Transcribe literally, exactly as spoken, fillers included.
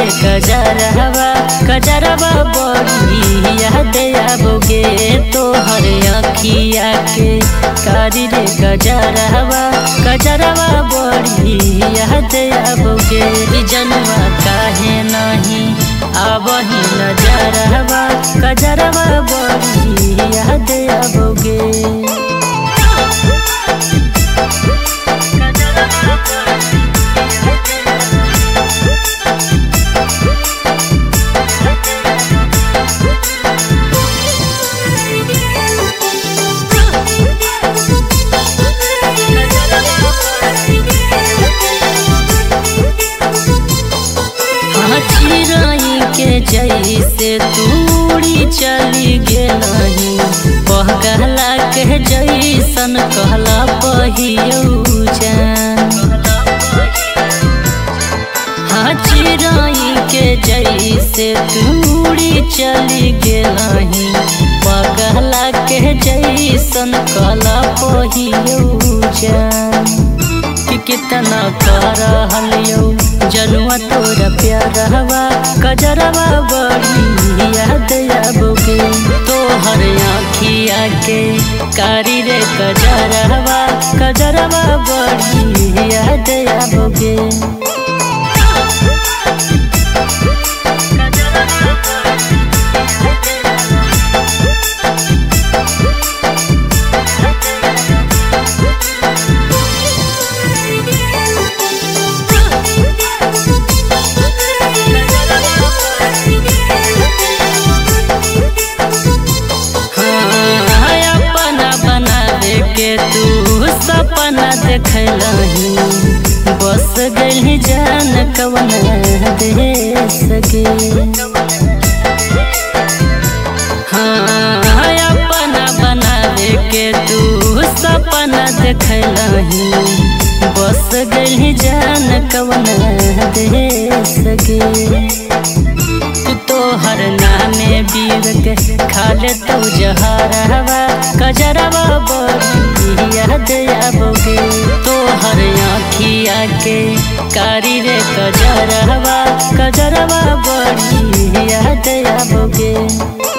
कजरवा कजरवा बड़ी याद आबोगे तोहर अखिया के कारी रे कजरवा कजरवा बड़ी याद आबोगे जनवा काहे नहीं आबही नजरवा कजरवा बड़ी याद आबोगे। चिराई के जैसे दूरी चली गेलही कहला के जैसन कहला बहियौ जान। हाँ चिराई के जैसे दूरी चली गेलही कहला के जैसन कहला बहियौ जान। कि कितना करहलियो जनुआ तोरा प्यारवा कजरवा बड़ी याद आबोगे तोहर आँखिया के कारी रे कजरवा कजरवा बड़ी याद आबोगे। के तू सपना देखलही बस गई जान कवन दे सके। हाँ अपना बनावे के तू सपना देखलही बस गई जान कवन दे सके। तोहर नामे बीर के खाले तो जहरवा कजरवा बड़ी याद आबोगे तोहर आँखिया के कारी रे कजरवा कजरवा बड़ी याद आबोगे।